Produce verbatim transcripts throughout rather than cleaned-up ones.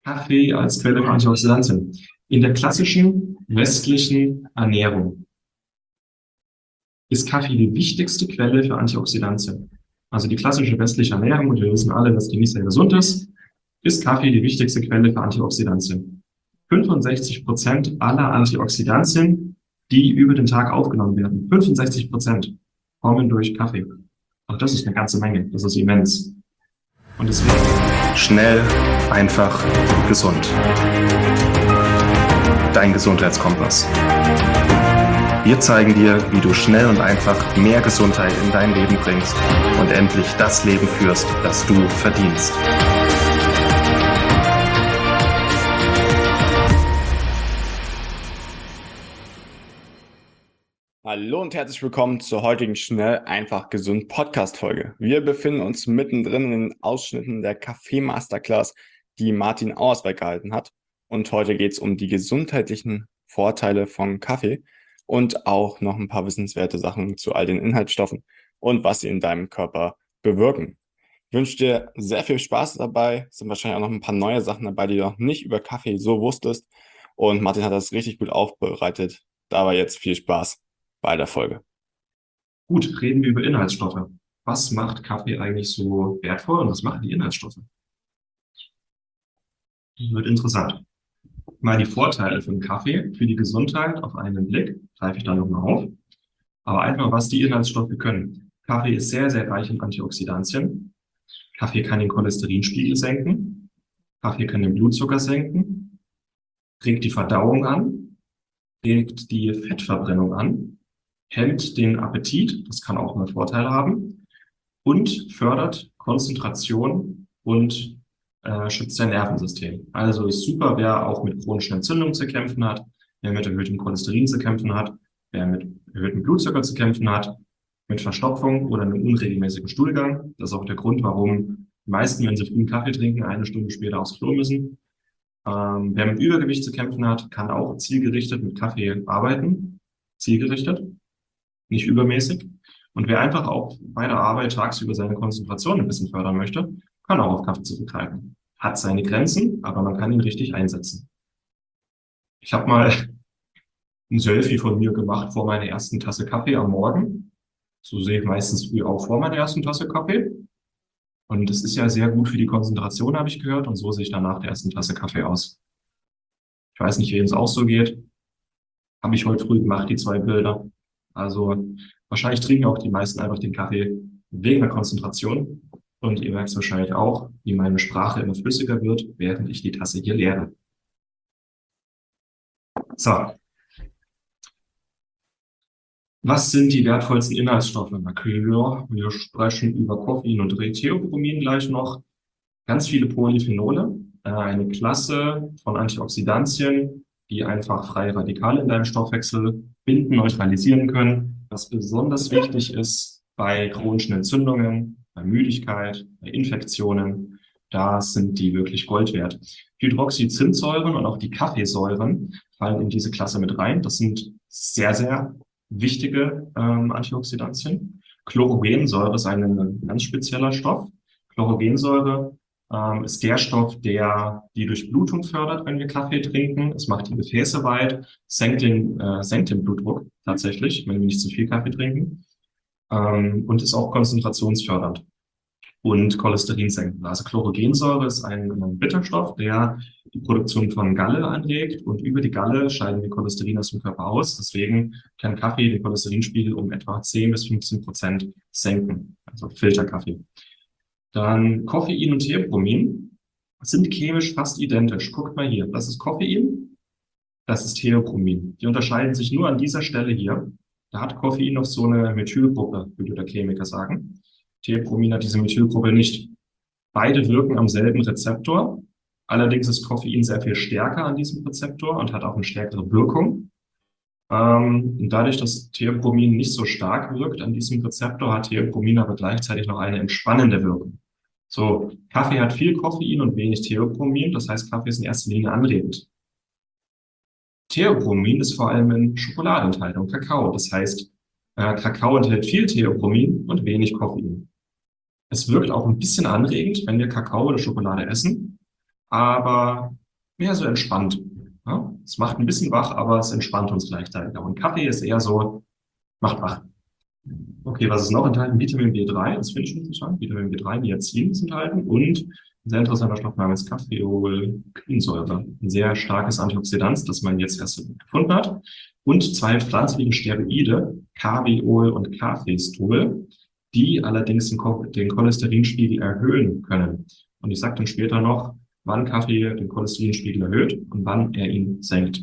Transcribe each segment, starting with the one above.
Kaffee als Quelle für Antioxidantien. In der klassischen westlichen Ernährung ist Kaffee die wichtigste Quelle für Antioxidantien. Also die klassische westliche Ernährung, und wir wissen alle, dass die nicht sehr gesund ist, ist Kaffee die wichtigste Quelle für Antioxidantien. fünfundsechzig Prozent aller Antioxidantien, die über den Tag aufgenommen werden, fünfundsechzig Prozent kommen durch Kaffee. Auch das ist eine ganze Menge, das ist immens. Und deswegen schnell, einfach, gesund. Dein Gesundheitskompass. Wir zeigen dir, wie du schnell und einfach mehr Gesundheit in dein Leben bringst und endlich das Leben führst, das du verdienst. Hallo und herzlich willkommen zur heutigen Schnell, einfach, gesund Podcast-Folge. Wir befinden uns mittendrin in den Ausschnitten der Kaffee-Masterclass, die Martin Auerswald gehalten hat. Und heute geht es um die gesundheitlichen Vorteile von Kaffee und auch noch ein paar wissenswerte Sachen zu all den Inhaltsstoffen und was sie in deinem Körper bewirken. Ich wünsche dir sehr viel Spaß dabei. Es sind wahrscheinlich auch noch ein paar neue Sachen dabei, die du noch nicht über Kaffee so wusstest. Und Martin hat das richtig gut aufbereitet. Dabei jetzt viel Spaß bei der Folge. Gut, reden wir über Inhaltsstoffe. Was macht Kaffee eigentlich so wertvoll und was machen die Inhaltsstoffe? Wird interessant. Mal die Vorteile von Kaffee für die Gesundheit auf einen Blick, greife ich da nochmal auf. Aber einfach, was die Inhaltsstoffe können. Kaffee ist sehr, sehr reich in Antioxidantien. Kaffee kann den Cholesterinspiegel senken. Kaffee kann den Blutzucker senken. Regt die Verdauung an. Regt die Fettverbrennung an. Hemmt den Appetit, das kann auch mal Vorteile haben, und fördert Konzentration und äh, schützt dein Nervensystem. Also ist super, wer auch mit chronischen Entzündungen zu kämpfen hat, wer mit erhöhtem Cholesterin zu kämpfen hat, wer mit erhöhtem Blutzucker zu kämpfen hat, mit Verstopfung oder einem unregelmäßigen Stuhlgang. Das ist auch der Grund, warum die meisten, wenn sie früh einen Kaffee trinken, eine Stunde später aufs Klo müssen. Ähm, wer mit Übergewicht zu kämpfen hat, kann auch zielgerichtet mit Kaffee arbeiten. Zielgerichtet. Nicht übermäßig. Und wer einfach auch bei der Arbeit tagsüber seine Konzentration ein bisschen fördern möchte, kann auch auf Kaffee zurückgreifen. Hat seine Grenzen, aber man kann ihn richtig einsetzen. Ich habe mal ein Selfie von mir gemacht vor meiner ersten Tasse Kaffee am Morgen. So sehe ich meistens früh auch vor meiner ersten Tasse Kaffee. Und das ist ja sehr gut für die Konzentration, habe ich gehört. Und so sehe ich dann nach der ersten Tasse Kaffee aus. Ich weiß nicht, wem es auch so geht. Habe ich heute früh gemacht, die zwei Bilder. Also wahrscheinlich trinken auch die meisten einfach den Kaffee wegen der Konzentration. Und ihr merkt es wahrscheinlich auch, wie meine Sprache immer flüssiger wird, während ich die Tasse hier leere. So. Was sind die wertvollsten Inhaltsstoffe? Na klar, wir sprechen über Koffein und Theobromin gleich noch. Ganz viele Polyphenole, eine Klasse von Antioxidantien, die einfach freie Radikale in deinem Stoffwechsel binden, neutralisieren können, was besonders wichtig ist bei chronischen Entzündungen, bei Müdigkeit, bei Infektionen. Da sind die wirklich Gold wert. Hydroxyzimsäuren und auch die Kaffeesäuren fallen in diese Klasse mit rein. Das sind sehr, sehr wichtige ähm, Antioxidantien. Chlorogensäure ist ein ganz spezieller Stoff. Chlorogensäure ähm, ist der Stoff, der die Durchblutung fördert, wenn wir Kaffee trinken. Es macht die Gefäße weit, senkt den, äh, senkt den Blutdruck tatsächlich, wenn wir nicht zu viel Kaffee trinken. Ähm, und ist auch konzentrationsfördernd und Cholesterin senken. Also Chlorogensäure ist ein, ein Bitterstoff, der die Produktion von Galle anregt, und über die Galle scheiden wir Cholesterin aus dem Körper aus. Deswegen kann Kaffee den Cholesterinspiegel um etwa zehn bis fünfzehn Prozent senken, also Filterkaffee. Dann Koffein und Theobromin sind chemisch fast identisch. Guckt mal hier, das ist Koffein, das ist Theobromin. Die unterscheiden sich nur an dieser Stelle hier. Da hat Koffein noch so eine Methylgruppe, würde der Chemiker sagen. Theobromin hat diese Methylgruppe nicht. Beide wirken am selben Rezeptor. Allerdings ist Koffein sehr viel stärker an diesem Rezeptor und hat auch eine stärkere Wirkung. Ähm, und dadurch, dass Theobromin nicht so stark wirkt an diesem Rezeptor, hat Theobromin aber gleichzeitig noch eine entspannende Wirkung. So, Kaffee hat viel Koffein und wenig Theobromin. Das heißt, Kaffee ist in erster Linie anregend. Theobromin ist vor allem in Schokolade enthalten und Kakao. Das heißt, äh, Kakao enthält viel Theobromin und wenig Koffein. Es wirkt auch ein bisschen anregend, wenn wir Kakao oder Schokolade essen. aber mehr so entspannt. Ja? Es macht ein bisschen wach, aber es entspannt uns gleichzeitig. Und Kaffee ist eher so, macht wach. Okay, was ist noch enthalten? Vitamin B drei, das finde ich interessant. Vitamin B drei, Niacin ist enthalten und ein sehr interessanter Stoff namens Kaffeolgrünsäure. Ein sehr starkes Antioxidant, das man jetzt erst gefunden hat. Und zwei pflanzliche Steroide, Carbiol und Cafestol, die allerdings den, Cho- den Cholesterinspiegel erhöhen können. Und ich sage dann später noch, wann Kaffee den Cholesterinspiegel erhöht und wann er ihn senkt.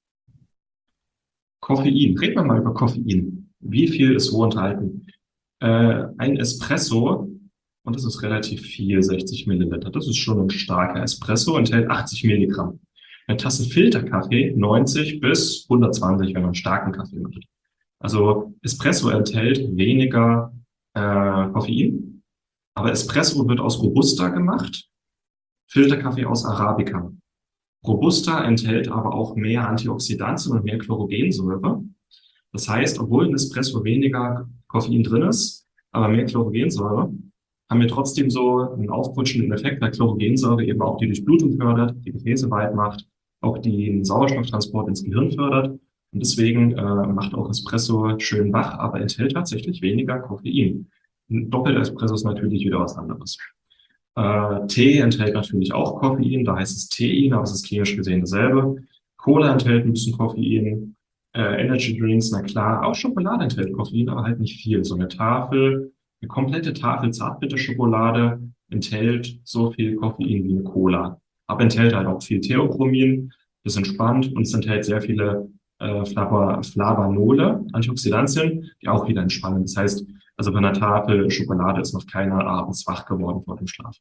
Koffein. Reden wir mal über Koffein. Wie viel ist wo enthalten? Äh, ein Espresso, und das ist relativ viel, sechzig Milliliter. Das ist schon ein starker Espresso, enthält achtzig Milligramm. Eine Tasse Filterkaffee neunzig bis hundertzwanzig, wenn man einen starken Kaffee macht. Also Espresso enthält weniger äh, Koffein, aber Espresso wird aus Robusta gemacht, Filterkaffee aus Arabica. Robusta enthält aber auch mehr Antioxidantien und mehr Chlorogensäure. Das heißt, obwohl in Espresso weniger Koffein drin ist, aber mehr Chlorogensäure, haben wir trotzdem so einen aufputschenden Effekt, weil Chlorogensäure eben auch die Durchblutung fördert, die Gefäße weit macht, auch den Sauerstofftransport ins Gehirn fördert. Und deswegen äh, macht auch Espresso schön wach, aber enthält tatsächlich weniger Koffein. Ein doppelter Espresso ist natürlich wieder was anderes. Äh, Tee enthält natürlich auch Koffein, da heißt es Tein, aber es ist klinisch gesehen dasselbe. Cola enthält ein bisschen Koffein. Äh, Energy Drinks, na klar, auch Schokolade enthält Koffein, aber halt nicht viel. So eine Tafel, eine komplette Tafel Zartbitterschokolade enthält so viel Koffein wie eine Cola. Aber enthält halt auch viel Theochromin, das entspannt und es enthält sehr viele äh, Flava, Flavanole, Antioxidantien, die auch wieder entspannen. Das heißt, also bei einer Tafel Schokolade ist noch keiner abends wach geworden vor dem Schlaf.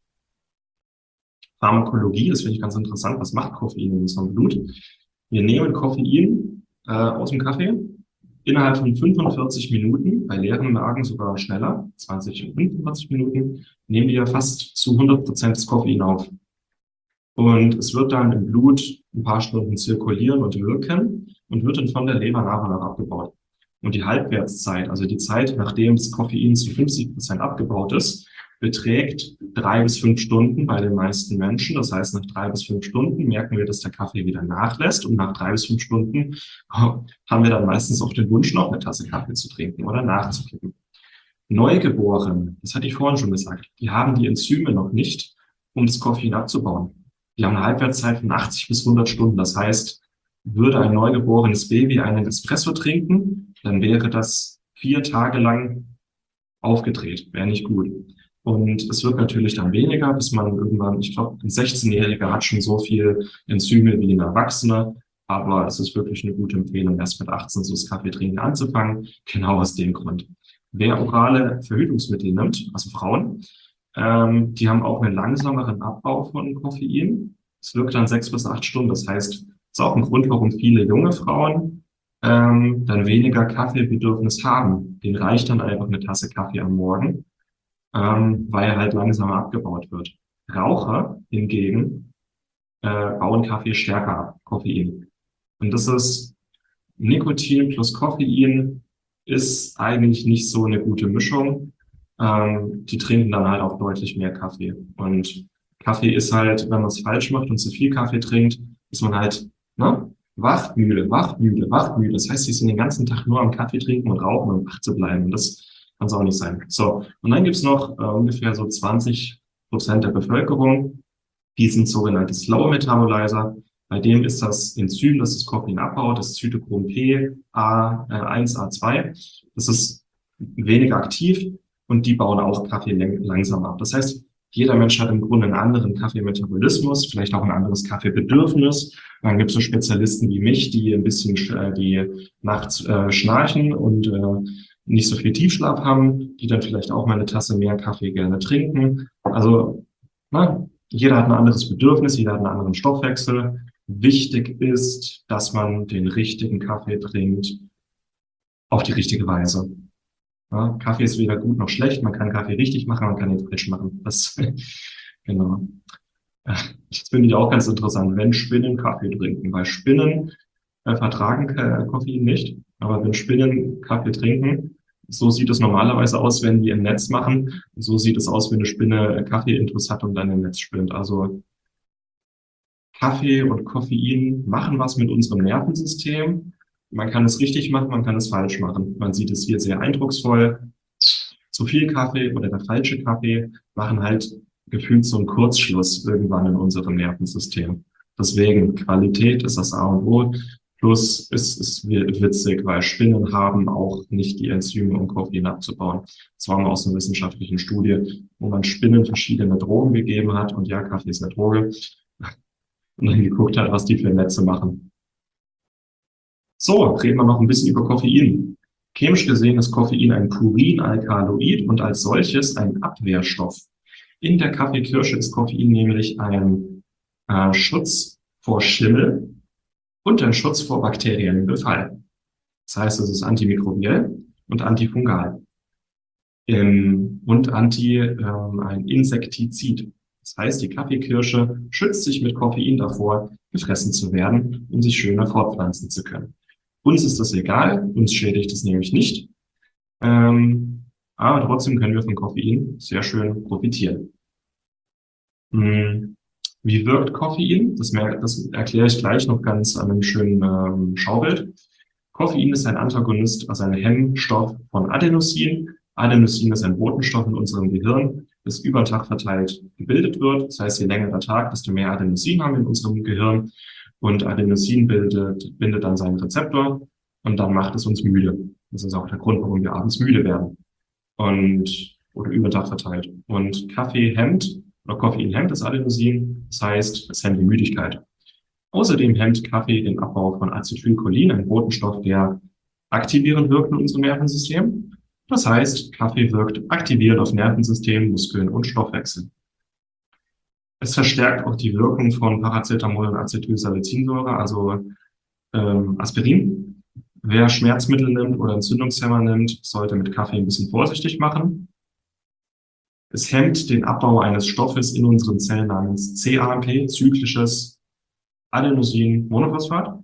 Pharmakologie, das finde ich ganz interessant. Was macht Koffein in unserem Blut? Wir nehmen Koffein äh, aus dem Kaffee innerhalb von fünfundvierzig Minuten, bei leerem Magen sogar schneller, zwanzig und fünfundvierzig Minuten, nehmen wir fast zu hundert Prozent das Koffein auf. Und es wird dann im Blut ein paar Stunden zirkulieren und wirken und wird dann von der Leber nach und nach abgebaut. Und die Halbwertszeit, also die Zeit, nachdem das Koffein zu fünfzig Prozent abgebaut ist, beträgt drei bis fünf Stunden bei den meisten Menschen. Das heißt, nach drei bis fünf Stunden merken wir, dass der Kaffee wieder nachlässt. Und nach drei bis fünf Stunden haben wir dann meistens auch den Wunsch, noch eine Tasse Kaffee zu trinken oder nachzukippen. Neugeborene, das hatte ich vorhin schon gesagt, die haben die Enzyme noch nicht, um das Koffein abzubauen. Die haben eine Halbwertszeit von achtzig bis hundert Stunden. Das heißt, würde ein neugeborenes Baby einen Espresso trinken, dann wäre das vier Tage lang aufgedreht. Wäre nicht gut. Und es wird natürlich dann weniger, bis man irgendwann, ich glaube, ein sechzehnjähriger hat schon so viel Enzyme wie ein Erwachsener. Aber es ist wirklich eine gute Empfehlung, erst mit achtzehn so das Kaffeetrinken anzufangen. Genau aus dem Grund. Wer orale Verhütungsmittel nimmt, also Frauen, ähm, die haben auch einen langsameren Abbau von Koffein. Es wirkt dann sechs bis acht Stunden. Das heißt, das ist auch ein Grund, warum viele junge Frauen ähm, dann weniger Kaffeebedürfnis haben. Denen reicht dann einfach eine Tasse Kaffee am Morgen, ähm, weil er halt langsamer abgebaut wird. Raucher hingegen äh, bauen Kaffee stärker ab, Koffein. Und das ist Nikotin plus Koffein ist eigentlich nicht so eine gute Mischung. Ähm, die trinken dann halt auch deutlich mehr Kaffee. Und Kaffee ist halt, wenn man es falsch macht und zu viel Kaffee trinkt, ist man halt ne, wachmüde, wachmüde, wachmüde. Das heißt, sie sind den ganzen Tag nur am Kaffee trinken und rauchen, um wach zu bleiben. Und das kann es auch nicht sein. So, und dann gibt's noch äh, ungefähr so zwanzig Prozent der Bevölkerung, die sind sogenannte Slow Metabolizer. Bei dem ist das Enzym, das das Koffein abbaut, das Zytochrom P A eins A zwei. Das ist weniger aktiv und die bauen auch Kaffee langsam ab. Das heißt, jeder Mensch hat im Grunde einen anderen Kaffeemetabolismus, vielleicht auch ein anderes Kaffeebedürfnis. Dann gibt es so Spezialisten wie mich, die ein bisschen äh, die nachts äh, schnarchen und äh, nicht so viel Tiefschlaf haben, die dann vielleicht auch mal eine Tasse mehr Kaffee gerne trinken. Also na, jeder hat ein anderes Bedürfnis, jeder hat einen anderen Stoffwechsel. Wichtig ist, dass man den richtigen Kaffee trinkt auf die richtige Weise. Ja, Kaffee ist weder gut noch schlecht. Man kann Kaffee richtig machen, man kann ihn falsch machen. Das, genau. Das finde ich auch ganz interessant, wenn Spinnen Kaffee trinken, weil Spinnen äh, vertragen äh, Koffein nicht. Aber wenn Spinnen Kaffee trinken, so sieht es normalerweise aus, wenn die im Netz machen. So sieht es aus, wenn eine Spinne Kaffeeintus hat und dann im Netz spinnt. Also Kaffee und Koffein machen was mit unserem Nervensystem. Man kann es richtig machen, man kann es falsch machen. Man sieht es hier sehr eindrucksvoll. Zu viel Kaffee oder der falsche Kaffee machen halt gefühlt so einen Kurzschluss irgendwann in unserem Nervensystem. Deswegen Qualität ist das A und O. Plus ist es witzig, weil Spinnen haben auch nicht die Enzyme, um Koffein abzubauen. Das war mal aus einer wissenschaftlichen Studie, wo man Spinnen verschiedene Drogen gegeben hat. Und ja, Kaffee ist eine Droge. Und dann geguckt hat, was die für Netze machen. So, reden wir noch ein bisschen über Koffein. Chemisch gesehen ist Koffein ein Purinalkaloid und als solches ein Abwehrstoff. In der Kaffeekirsche ist Koffein nämlich ein äh, Schutz vor Schimmel und ein Schutz vor bakteriellem Befall. Das heißt, es ist antimikrobiell und antifungal. Ähm, und anti, ähm, ein Insektizid. Das heißt, die Kaffeekirsche schützt sich mit Koffein davor, gefressen zu werden, um sich schöner fortpflanzen zu können. Uns ist das egal, uns schädigt es nämlich nicht. Ähm, aber trotzdem können wir von Koffein sehr schön profitieren. Hm. Wie wirkt Koffein? Das, mehr, das erkläre ich gleich noch ganz an einem schönen ähm, Schaubild. Koffein ist ein Antagonist, also ein Hemmstoff von Adenosin. Adenosin ist ein Botenstoff in unserem Gehirn, das über den Tag verteilt gebildet wird. Das heißt, je länger der Tag, desto mehr Adenosin haben wir in unserem Gehirn. Und Adenosin bildet, bindet dann seinen Rezeptor und dann macht es uns müde. Das ist auch der Grund, warum wir abends müde werden. Und, oder über den Tag verteilt. Und Kaffee hemmt, oder Koffein hemmt das Adenosin. Das heißt, es hemmt die Müdigkeit. Außerdem hemmt Kaffee den Abbau von Acetylcholin, ein Botenstoff, der aktivierend wirkt in unserem Nervensystem. Das heißt, Kaffee wirkt aktivierend auf Nervensystem, Muskeln und Stoffwechsel. Es verstärkt auch die Wirkung von Paracetamol und Acetylsalicylsäure, also ähm, Aspirin. Wer Schmerzmittel nimmt oder Entzündungshemmer nimmt, sollte mit Kaffee ein bisschen vorsichtig machen. Es hemmt den Abbau eines Stoffes in unseren Zellen namens C A M P, zyklisches Adenosin-Monophosphat.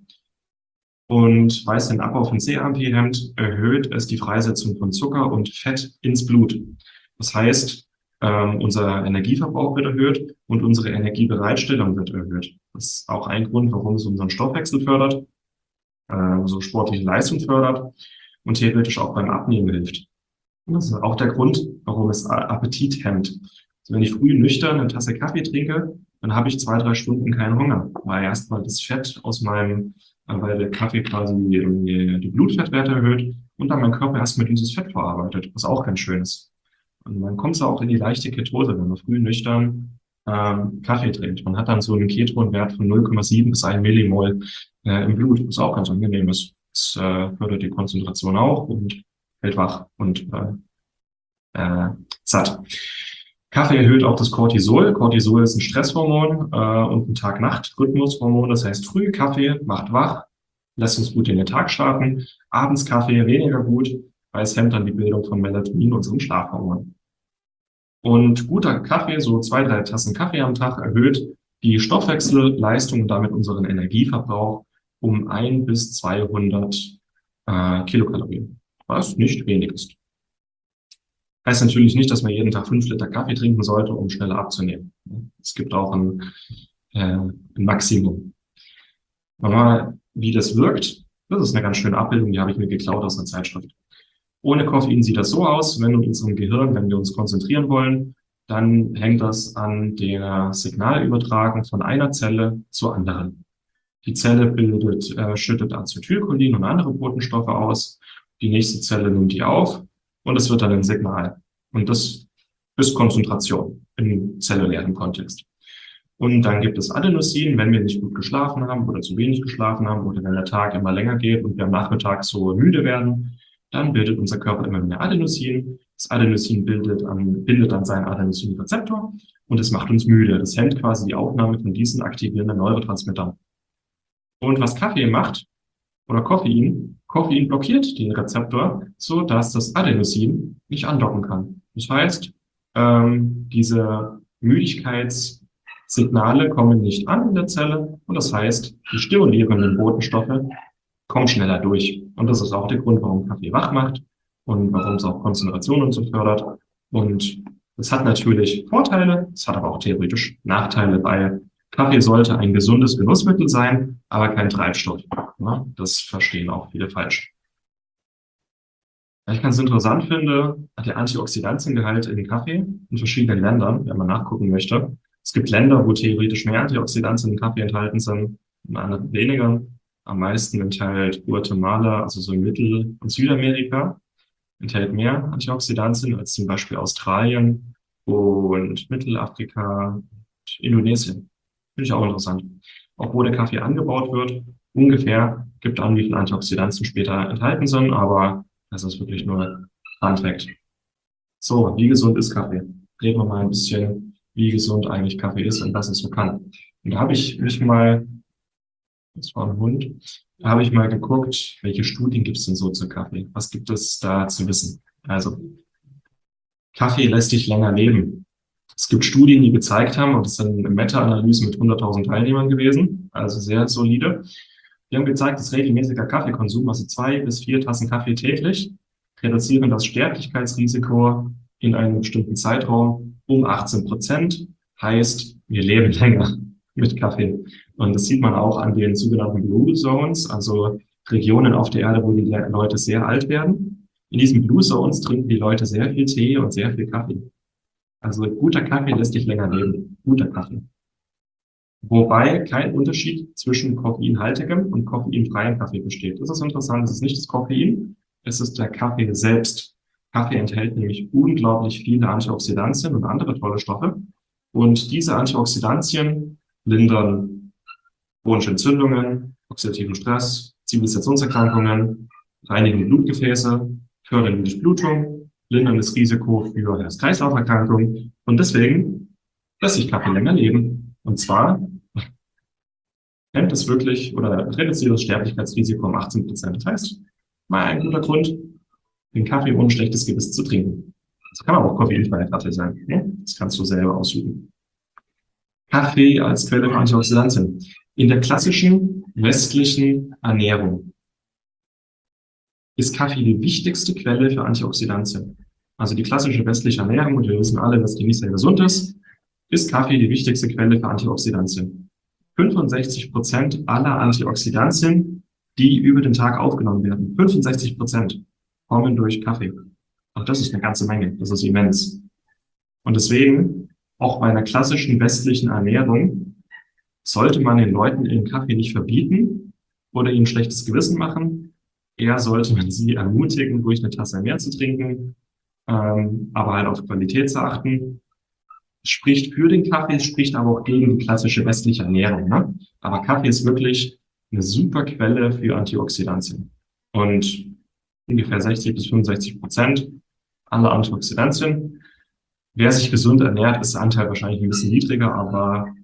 Und weil es den Abbau von C A M P hemmt, erhöht es die Freisetzung von Zucker und Fett ins Blut. Das heißt, ähm, unser Energieverbrauch wird erhöht und unsere Energiebereitstellung wird erhöht. Das ist auch ein Grund, warum es unseren Stoffwechsel fördert, äh, so sportliche Leistung fördert und theoretisch auch beim Abnehmen hilft. Und das ist auch der Grund, warum es Appetit hemmt. Also wenn ich früh nüchtern eine Tasse Kaffee trinke, dann habe ich zwei, drei Stunden keinen Hunger, weil erstmal das Fett aus meinem, weil der Kaffee quasi die, die Blutfettwerte erhöht und dann mein Körper erstmal dieses Fett verarbeitet, was auch ganz schön ist. Und dann kommt es auch in die leichte Ketose, wenn man früh nüchtern ähm, Kaffee trinkt. Man hat dann so einen Ketonwert von null Komma sieben bis ein Millimol äh, im Blut, was auch ganz angenehm ist. Das äh, fördert die Konzentration auch und hält wach und äh, äh, satt. Kaffee erhöht auch das Cortisol. Cortisol ist ein Stresshormon äh, und ein Tag-Nacht-Rhythmushormon. Das heißt, früh Kaffee macht wach, lässt uns gut in den Tag starten. Abends Kaffee weniger gut, weil es hemmt dann die Bildung von Melatonin, unserem Schlafhormon. Und guter Kaffee, so zwei, drei Tassen Kaffee am Tag, erhöht die Stoffwechselleistung und damit unseren Energieverbrauch um ein bis zweihundert äh, Kilokalorien, was nicht wenig ist. Heißt natürlich nicht, dass man jeden Tag fünf Liter Kaffee trinken sollte, um schneller abzunehmen. Es gibt auch ein, äh, ein Maximum. Aber wie das wirkt, das ist eine ganz schöne Abbildung, die habe ich mir geklaut aus einer Zeitschrift. Ohne Koffein sieht das so aus, wenn in unserem Gehirn, wenn wir uns konzentrieren wollen, dann hängt das an der Signalübertragung von einer Zelle zur anderen. Die Zelle bildet, äh, schüttet Acetylcholin und andere Botenstoffe aus. Die nächste Zelle nimmt die auf. Und es wird dann ein Signal. Und das ist Konzentration im zellulären Kontext. Und dann gibt es Adenosin, wenn wir nicht gut geschlafen haben oder zu wenig geschlafen haben oder wenn der Tag immer länger geht und wir am Nachmittag so müde werden, dann bildet unser Körper immer mehr Adenosin. Das Adenosin bildet an, bindet an seinen Adenosinrezeptor und es macht uns müde. Das hemmt quasi die Aufnahme von diesen aktivierenden Neurotransmittern. Und was Kaffee macht, oder Koffein, Koffein blockiert den Rezeptor, so dass das Adenosin nicht andocken kann. Das heißt, ähm, diese Müdigkeitssignale kommen nicht an in der Zelle und das heißt, die stimulierenden Botenstoffe kommen schneller durch. Und das ist auch der Grund, warum Kaffee wach macht und warum es auch Konzentration und so fördert. Und es hat natürlich Vorteile, es hat aber auch theoretisch Nachteile, weil Kaffee sollte ein gesundes Genussmittel sein, aber kein Treibstoff. Ja, das verstehen auch viele falsch. Was ich ganz interessant finde, der Antioxidantiengehalt in Kaffee in verschiedenen Ländern, wenn man nachgucken möchte. Es gibt Länder, wo theoretisch mehr Antioxidantien in Kaffee enthalten sind, in anderen weniger. Am meisten enthält Guatemala, also so in Mittel- und Südamerika, enthält mehr Antioxidantien als zum Beispiel Australien und Mittelafrika und Indonesien. Finde ich auch interessant. Auch wo der Kaffee angebaut wird, ungefähr gibt an, wie viele Antioxidantien später enthalten sind, aber das ist wirklich nur Fun Fact. So, wie gesund ist Kaffee? Reden wir mal ein bisschen, wie gesund eigentlich Kaffee ist und was es so kann. Und da habe ich mich mal, das war ein Hund, da habe ich mal geguckt, welche Studien gibt es denn so zu Kaffee? Was gibt es da zu wissen? Also, Kaffee lässt dich länger leben. Es gibt Studien, die gezeigt haben, und das sind Meta-Analysen mit hunderttausend Teilnehmern gewesen, also sehr solide. Die haben gezeigt, dass regelmäßiger Kaffeekonsum, also zwei bis vier Tassen Kaffee täglich, reduzieren das Sterblichkeitsrisiko in einem bestimmten Zeitraum um achtzehn Prozent. Heißt, wir leben länger mit Kaffee. Und das sieht man auch an den sogenannten Blue Zones, also Regionen auf der Erde, wo die Leute sehr alt werden. In diesen Blue Zones trinken die Leute sehr viel Tee und sehr viel Kaffee. Also guter Kaffee lässt dich länger leben. Guter Kaffee. Wobei kein Unterschied zwischen koffeinhaltigem und koffeinfreiem Kaffee besteht. Das ist interessant. Es ist nicht das Koffein, es ist der Kaffee selbst. Kaffee enthält nämlich unglaublich viele Antioxidantien und andere tolle Stoffe. Und diese Antioxidantien lindern chronische Entzündungen, oxidativen Stress, Zivilisationserkrankungen, reinigen die Blutgefäße, fördern die Durchblutung, lindern das Risiko für Herz-Kreislauf-Erkrankungen. Und deswegen lässt sich Kaffee länger leben. Und zwar hemmt es wirklich oder reduziert das Sterblichkeitsrisiko um achtzehn Prozent. Das heißt, mal ein guter Grund, den Kaffee ohne schlechtes Gewissen zu trinken. Das kann aber auch koffeinfreier Kaffee sein. Ne? Das kannst du selber ausüben. Kaffee als Quelle für Antioxidantien. In der klassischen westlichen Ernährung ist Kaffee die wichtigste Quelle für Antioxidantien. Also die klassische westliche Ernährung, und wir wissen alle, dass die nicht sehr gesund ist, ist Kaffee die wichtigste Quelle für Antioxidantien. fünfundsechzig Prozent aller Antioxidantien, die über den Tag aufgenommen werden, fünfundsechzig Prozent kommen durch Kaffee. Und das ist eine ganze Menge, das ist immens. Und deswegen, auch bei einer klassischen westlichen Ernährung, sollte man den Leuten den Kaffee nicht verbieten oder ihnen schlechtes Gewissen machen. Eher sollte man sie ermutigen, ruhig eine Tasse mehr zu trinken, ähm, aber halt auf Qualität zu achten. Es spricht für den Kaffee, es spricht aber auch gegen die klassische westliche Ernährung. Ne? Aber Kaffee ist wirklich eine super Quelle für Antioxidantien. Und ungefähr sechzig bis fünfundsechzig Prozent aller Antioxidantien. Wer sich gesund ernährt, ist der Anteil wahrscheinlich ein bisschen niedriger, aber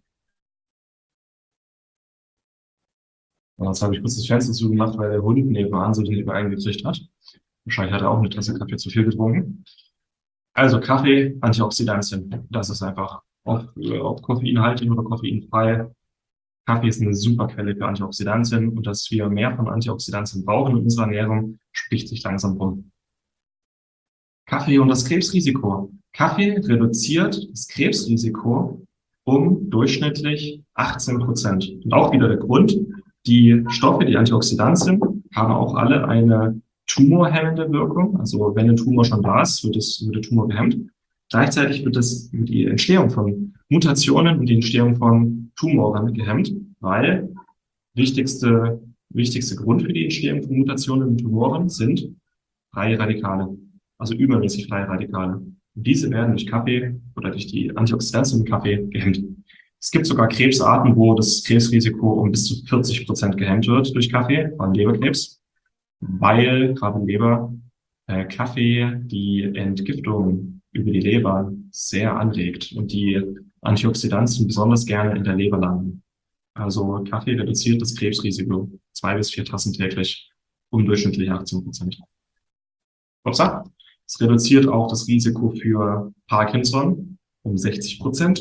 jetzt habe ich kurz das Fenster zugemacht, weil der Hund nebenan sich nicht mehr eingekriegt hat. Wahrscheinlich hat er auch eine Tasse Kaffee zu viel getrunken. Also Kaffee, Antioxidantien, das ist einfach, ob, ob koffeinhaltig oder koffeinfrei. Kaffee ist eine super Quelle für Antioxidantien und dass wir mehr von Antioxidantien brauchen in unserer Ernährung, spricht sich langsam rum. Kaffee und das Krebsrisiko. Kaffee reduziert das Krebsrisiko um durchschnittlich achtzehn Prozent. Und auch wieder der Grund, die Stoffe, die Antioxidantien, haben auch alle eine tumorhemmende Wirkung. Also wenn ein Tumor schon da ist, wird, es, wird der Tumor gehemmt. Gleichzeitig wird das, die Entstehung von Mutationen und die Entstehung von Tumoren gehemmt, weil wichtigste, wichtigste Grund für die Entstehung von Mutationen und Tumoren sind freie Radikale, also übermäßig freie Radikale. Und diese werden durch Kaffee oder durch die Antioxidantien im Kaffee gehemmt. Es gibt sogar Krebsarten, wo das Krebsrisiko um bis zu vierzig Prozent gehemmt wird durch Kaffee, beim Leberkrebs, weil gerade Leber, äh, Kaffee die Entgiftung über die Leber sehr anregt und die Antioxidantien besonders gerne in der Leber landen. Also Kaffee reduziert das Krebsrisiko zwei bis vier Tassen täglich um durchschnittlich achtzehn Prozent. Upsa. Es reduziert auch das Risiko für Parkinson um sechzig Prozent.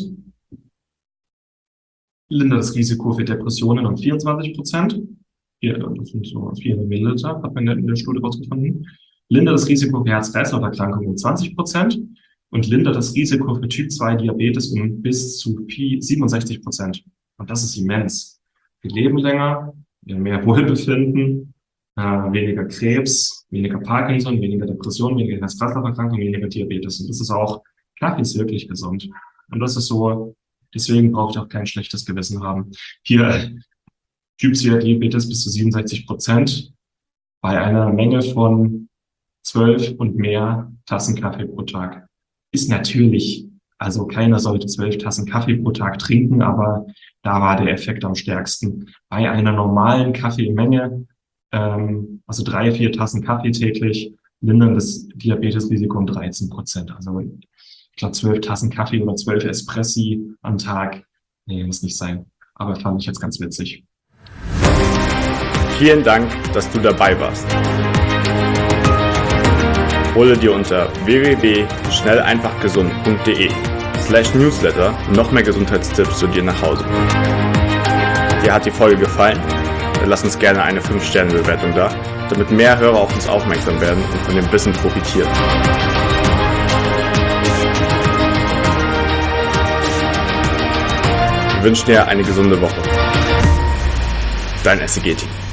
Lindert das Risiko für Depressionen um vierundzwanzig Prozent. Hier, das sind so vierhundert Milliliter, hat man in der Studie rausgefunden. Lindert das Risiko für Herz-Kreislauf-Erkrankungen um zwanzig Prozent und lindert das Risiko für Typ zwei Diabetes um bis zu siebenundsechzig Prozent. Und das ist immens. Wir leben länger, wir haben mehr Wohlbefinden, äh, weniger Krebs, weniger Parkinson, weniger Depression, weniger Herz-Kreislauf-Erkrankungen, weniger Diabetes. Und das ist auch, Kaffee ist wirklich gesund. Und das ist so, deswegen braucht ihr auch kein schlechtes Gewissen haben. Hier, Typ zwei Diabetes bis zu siebenundsechzig Prozent bei einer Menge von zwölf und mehr Tassen Kaffee pro Tag. Ist natürlich, also keiner sollte zwölf Tassen Kaffee pro Tag trinken, aber da war der Effekt am stärksten. Bei einer normalen Kaffeemenge, ähm, also drei, vier Tassen Kaffee täglich, lindern das Diabetesrisiko um dreizehn Prozent. Also ich glaube zwölf Tassen Kaffee oder zwölf Espressi am Tag, nee, muss nicht sein. Aber fand ich jetzt ganz witzig. Vielen Dank, dass du dabei warst. Hole dir unter w w w punkt schnell einfach gesund punkt de slash newsletter noch mehr Gesundheitstipps zu dir nach Hause. Dir hat die Folge gefallen? Dann lass uns gerne eine fünf Sterne Bewertung da, damit mehr Hörer auf uns aufmerksam werden und von dem Wissen profitieren. Wir wünschen dir eine gesunde Woche. Dein S E G-Team.